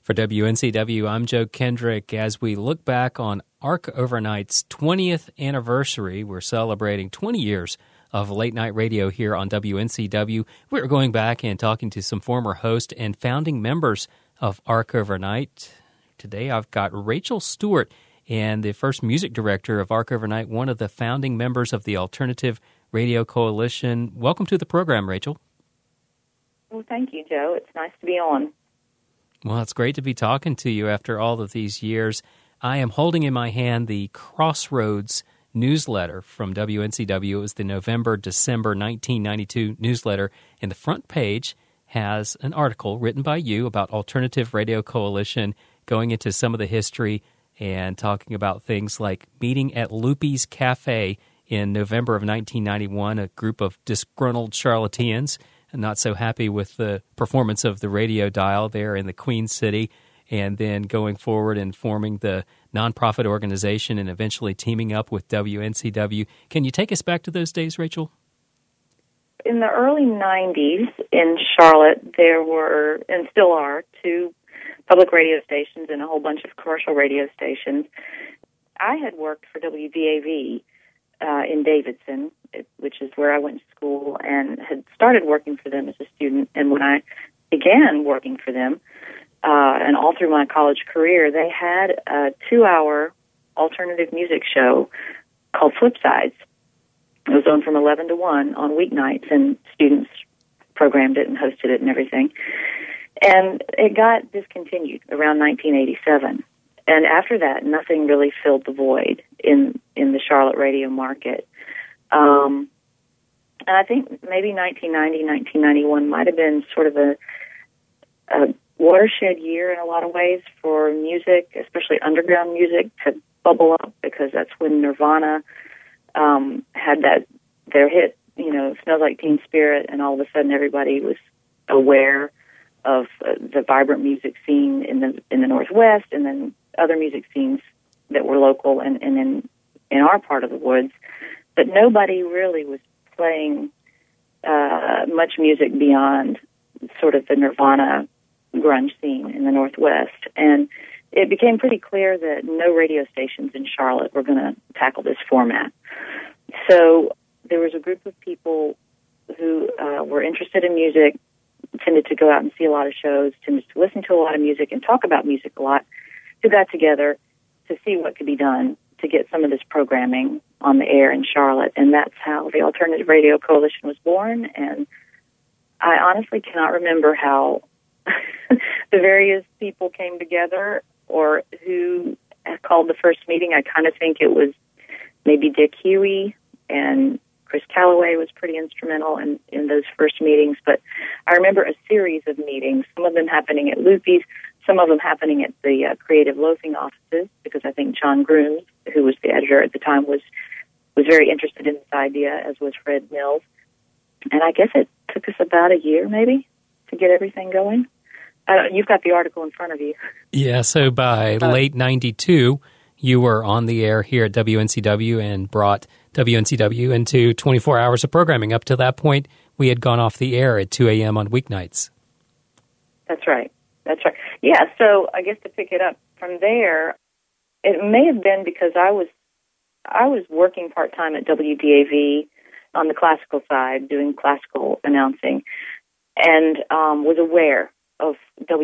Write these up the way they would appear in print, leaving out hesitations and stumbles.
For WNCW, I'm Joe Kendrick. As we look back on Ark Overnight's 20th anniversary, we're celebrating 20 years of late-night radio here on WNCW. We're going back and talking to some former hosts and founding members of Ark Overnight. Today I've got Rachel Stewart, and the first music director of Ark Overnight, one of the founding members of the Alternative Radio Coalition. Welcome to the program, Rachel. Well, thank you, Joe. It's nice to be on. Well, it's great to be talking to you after all of these years. I am holding in my hand the Crossroads newsletter from WNCW. It was the November-December 1992 newsletter, and the front page has an article written by you about Alternative Radio Coalition, going into some of the history and talking about things like meeting at Loopy's Cafe in November of 1991, a group of disgruntled charlatans not so happy with the performance of the radio dial there in the Queen City, and then going forward and forming the nonprofit organization and eventually teaming up with WNCW. Can you take us back to those days, Rachel? In the early 90s in Charlotte, there were, and still are, 2 public radio stations and a whole bunch of commercial radio stations. I had worked for WDAV in Davidson, which is where I went to school, and had started working for them as a student. And when I began working for them, and all through my college career, they had a 2-hour alternative music show called Flipsides. It was on from 11 to 1 on weeknights, and students programmed it and hosted it and everything. And it got discontinued around 1987. And after that, nothing really filled the void in the Charlotte radio market. And I think maybe 1990, 1991 might have been sort of a watershed year in a lot of ways for music, especially underground music, to bubble up, because that's when Nirvana had their hit, Smells Like Teen Spirit, and all of a sudden everybody was aware of the vibrant music scene in the Northwest, and then other music scenes that were local and in our part of the woods. But nobody really was playing much music beyond sort of the Nirvana grunge scene in the Northwest. And it became pretty clear that no radio stations in Charlotte were going to tackle this format. So there was a group of people who were interested in music, tended to go out and see a lot of shows, tended to listen to a lot of music and talk about music a lot, who got together to see what could be done to get some of this programming on the air in Charlotte. And that's how the Alternative Radio Coalition was born. And I honestly cannot remember how the various people came together or who called the first meeting. I kind of think it was maybe Dick Huey, and Chris Calloway was pretty instrumental in those first meetings. But I remember a series of meetings, some of them happening at Loopy's, some of them happening at the Creative Loafing offices, because I think John Grooms, who was the editor at the time, was very interested in this idea, as was Fred Mills. And I guess it took us about a year, maybe, to get everything going. You've got the article in front of you. Yeah, so by late 92, you were on the air here at WNCW and brought WNCW into 24 hours of programming. Up to that point, we had gone off the air at 2 a.m. on weeknights. That's right. Yeah, so I guess to pick it up from there, it may have been because I was working part-time at WDAV on the classical side, doing classical announcing, and was aware of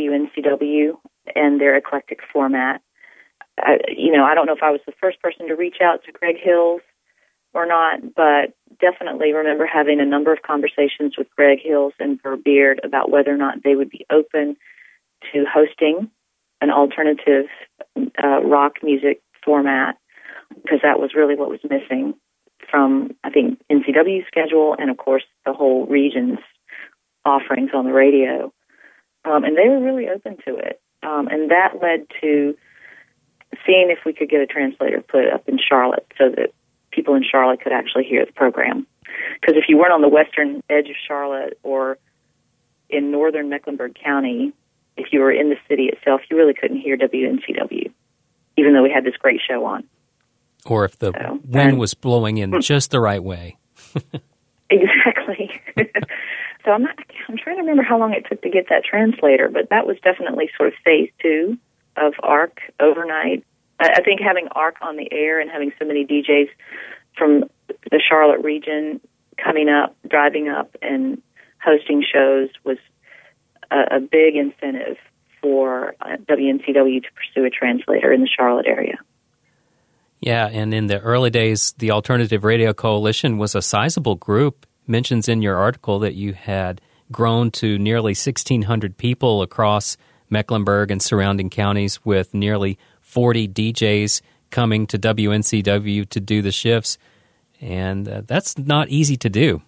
WNCW and their eclectic format. I don't know if I was the first person to reach out to Greg Hills or not, but definitely remember having a number of conversations with Greg Hills and Burr Beard about whether or not they would be open to hosting an alternative rock music format, because that was really what was missing from, I think, NCW's schedule and, of course, the whole region's offerings on the radio. And they were really open to it. And that led to seeing if we could get a translator put up in Charlotte so that people in Charlotte could actually hear the program. Because if you weren't on the western edge of Charlotte or in northern Mecklenburg County, if you were in the city itself, you really couldn't hear WNCW, even though we had this great show on. Or if the wind was blowing in just the right way. Exactly. So I'm trying to remember how long it took to get that translator, but that was definitely sort of phase 2 of ARC overnight. I think having ARC on the air and having so many DJs from the Charlotte region coming up, driving up, and hosting shows was a big incentive for WNCW to pursue a translator in the Charlotte area. Yeah, and in the early days, the Alternative Radio Coalition was a sizable group. Mentions in your article that you had grown to nearly 1,600 people across Mecklenburg and surrounding counties, with nearly 40 DJs coming to WNCW to do the shifts. And that's not easy to do.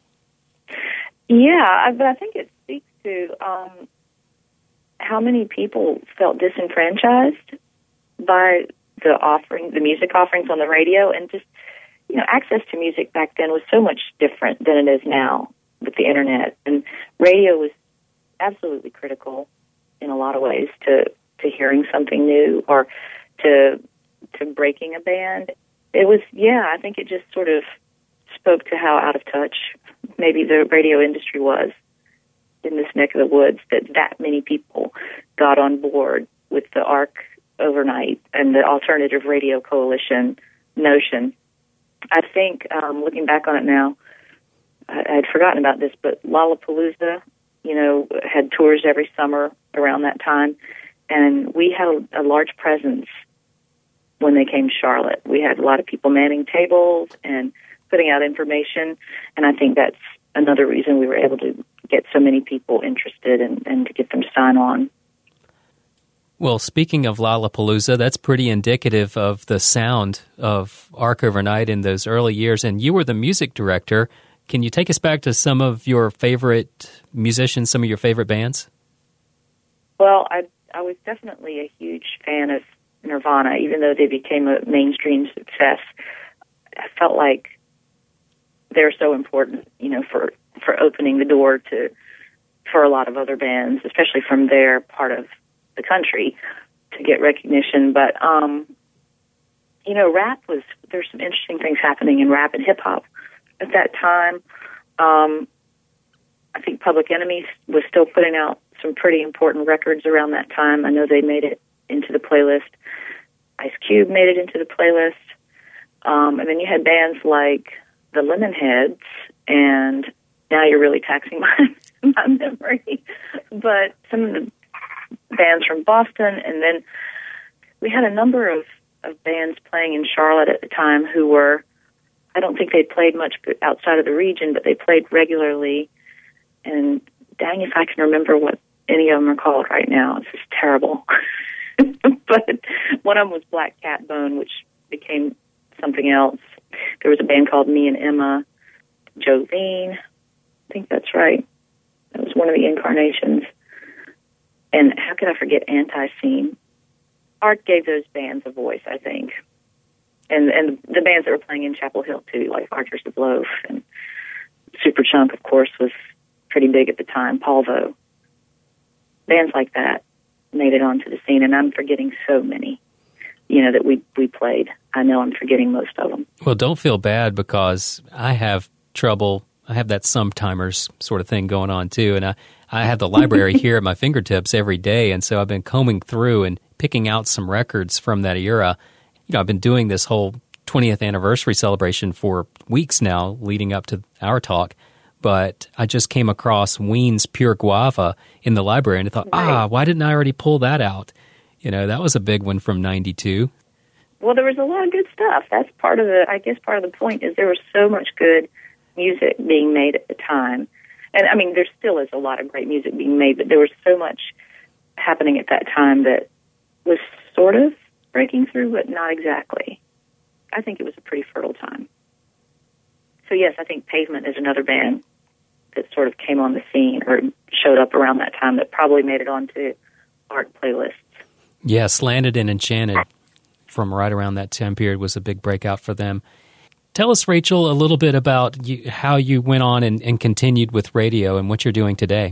Yeah, but I think it speaks to how many people felt disenfranchised by the music offerings on the radio, and just, access to music back then was so much different than it is now with the internet. And radio was absolutely critical in a lot of ways to hearing something new or to breaking a band. It was, I think it just sort of spoke to how out of touch maybe the radio industry was in this neck of the woods, that many people got on board with the ARC overnight and the Alternative Radio Coalition notion. I think, looking back on it now, I had forgotten about this, but Lollapalooza, had tours every summer around that time, and we had a large presence when they came to Charlotte. We had a lot of people manning tables and putting out information, and I think that's another reason we were able to get so many people interested and to get them to sign on. Well, speaking of Lollapalooza, that's pretty indicative of the sound of ARC Overnight in those early years, and you were the music director. Can you take us back to some of your favorite musicians, some of your favorite bands? Well, I was definitely a huge fan of Nirvana, even though they became a mainstream success. I felt like they're so important, for opening the door for a lot of other bands, especially from their part of the country, to get recognition. But, rap there's some interesting things happening in rap and hip-hop at that time. I think Public Enemy was still putting out some pretty important records around that time. I know they made it into the playlist. Ice Cube made it into the playlist. And then you had bands like the Lemonheads, and now you're really taxing my memory. But some of the bands from Boston, and then we had a number of bands playing in Charlotte at the time who were, I don't think they played much outside of the region, but they played regularly. And dang if I can remember what any of them are called right now. It's just terrible. But one of them was Black Cat Bone, which became something else. There was a band called Me and Emma, Jolene. I think that's right. That was one of the incarnations. And how could I forget Anti-Scene? Art gave those bands a voice, I think. And the bands that were playing in Chapel Hill, too, like Archers of Loaf, and Superchunk, of course, was pretty big at the time, Polvo. Bands like that made it onto the scene, and I'm forgetting so many, that we played. I know I'm forgetting most of them. Well, don't feel bad, because I have trouble. I have that Sometimers sort of thing going on, too, and I have the library here at my fingertips every day, and so I've been combing through and picking out some records from that era. I've been doing this whole 20th anniversary celebration for weeks now, leading up to our talk, but I just came across Ween's Pure Guava in the library, and I thought, why didn't I already pull that out? That was a big one from 92. Well, there was a lot of good stuff. That's part of the point is there was so much good music being made at the time. And, I mean, there still is a lot of great music being made, but there was so much happening at that time that was sort of breaking through, but not exactly. I think it was a pretty fertile time. So, yes, I think Pavement is another band that sort of came on the scene or showed up around that time that probably made it onto art playlists. Yeah, Slanted and Enchanted from right around that time period was a big breakout for them. Tell us, Rachel, a little bit about how you went on and continued with radio and what you're doing today.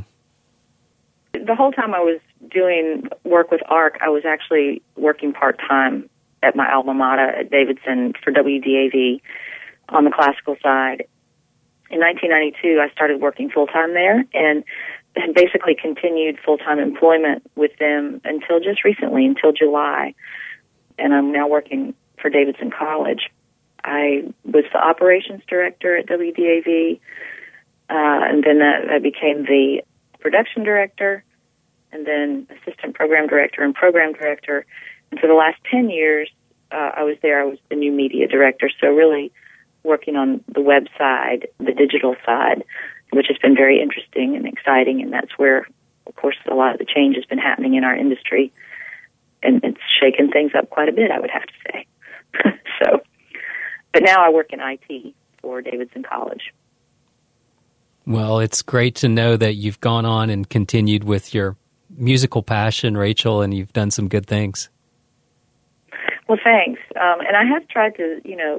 The whole time I was doing work with ARC, I was actually working part-time at my alma mater at Davidson for WDAV on the classical side. in 1992, I started working full-time there and had basically continued full-time employment with them until just recently, until July. And I'm now working for Davidson College. I was the operations director at WDAV, and then I became the production director, and then assistant program director and program director. And for the last 10 years, I was the new media director, so really working on the web side, the digital side, which has been very interesting and exciting, and that's where, of course, a lot of the change has been happening in our industry, and it's shaken things up quite a bit, I would have to say. So, but now I work in IT for Davidson College. Well, it's great to know that you've gone on and continued with your musical passion, Rachel, and you've done some good things. Well, thanks. And I have tried to,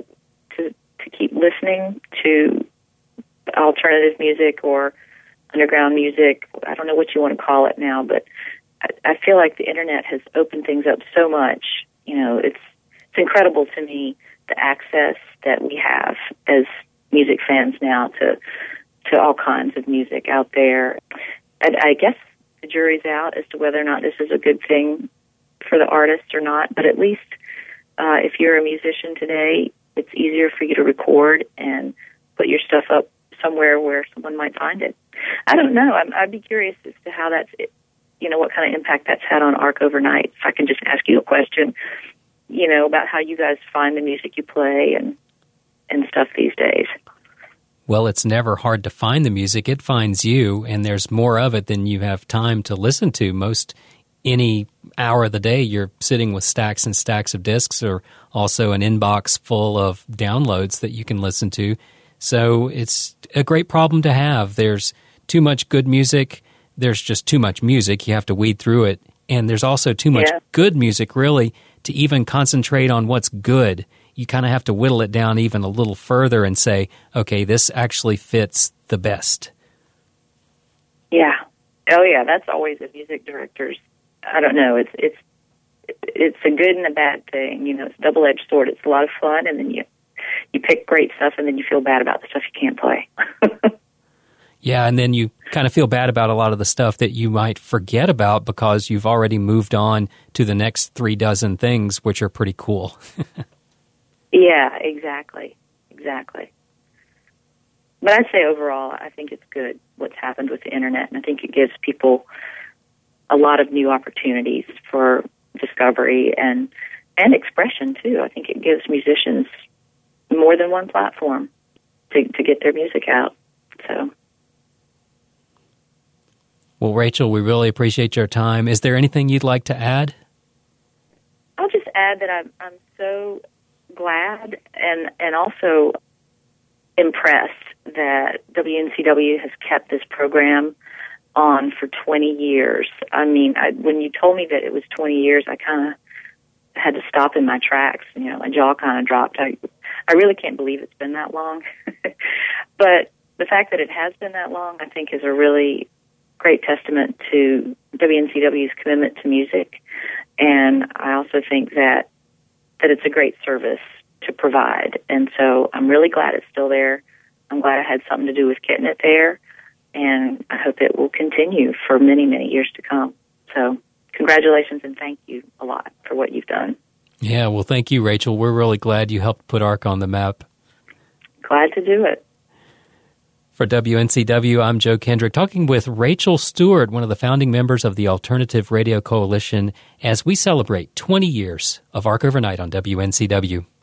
to keep listening to alternative music or underground music. I don't know what you want to call it now, but I feel like the internet has opened things up so much. It's incredible to me, the access that we have as music fans now to all kinds of music out there. And I guess the jury's out as to whether or not this is a good thing for the artist or not, but at least if you're a musician today, it's easier for you to record and put your stuff up somewhere where someone might find it. I don't know. I'd be curious as to how that's, what kind of impact that's had on Arc Overnight. If I can just ask you a question, about how you guys find the music you play and stuff these days. Well, it's never hard to find the music. It finds you, and there's more of it than you have time to listen to. Most any hour of the day, you're sitting with stacks and stacks of discs, or also an inbox full of downloads that you can listen to. So it's a great problem to have. There's too much good music. There's just too much music. You have to weed through it. And there's also too much good music, really, to even concentrate on what's good. You kind of have to whittle it down even a little further and say, okay, this actually fits the best. Yeah. Oh, yeah. That's always a music director's. I don't know. It's a good and a bad thing. It's a double-edged sword. It's a lot of fun, and then you pick great stuff, and then you feel bad about the stuff you can't play. Yeah, and then you kind of feel bad about a lot of the stuff that you might forget about because you've already moved on to the next 36 things, which are pretty cool. Yeah, exactly. But I'd say overall, I think it's good what's happened with the internet, and I think it gives people a lot of new opportunities for discovery and expression, too. I think it gives musicians more than one platform to get their music out. So, well, Rachel, we really appreciate your time. Is there anything you'd like to add? I'll just add that I'm so glad and also impressed that WNCW has kept this program on for 20 years. I mean, when you told me that it was 20 years, I kind of had to stop in my tracks. My jaw kind of dropped. I really can't believe it's been that long. But the fact that it has been that long, I think, is a really great testament to WNCW's commitment to music. And I also think that it's a great service to provide. And so I'm really glad it's still there. I'm glad I had something to do with getting it there. And I hope it will continue for many, many years to come. So congratulations and thank you a lot for what you've done. Yeah, well, thank you, Rachel. We're really glad you helped put ARC on the map. Glad to do it. For WNCW, I'm Joe Kendrick, talking with Rachel Stewart, one of the founding members of the Alternative Radio Coalition, as we celebrate 20 years of ARC Overnight on WNCW.